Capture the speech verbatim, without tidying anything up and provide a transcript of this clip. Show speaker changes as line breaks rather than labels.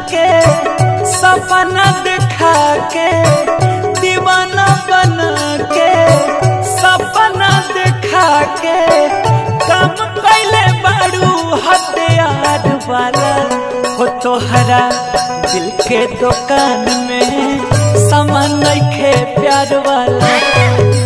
के सपना दिखा के दीवाना बना के सपना दिखा के काम कैले बारू हथियार वाला हो तोहरा दिल के दुकान में सामान नइखे प्यार वाला।